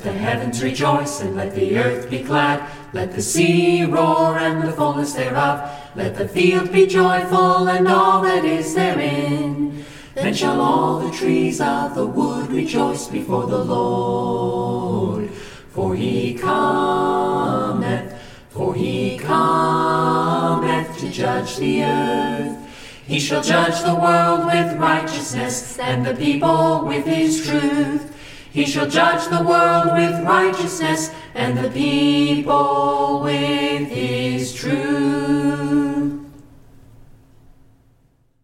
Let the heavens rejoice and let the earth be glad. Let the sea roar and the fullness thereof. Let the field be joyful and all that is therein. Then shall all the trees of the wood rejoice before the Lord. For he cometh to judge the earth. He shall judge the world with righteousness, and the people with his truth. He shall judge the world with righteousness, and the people with his truth.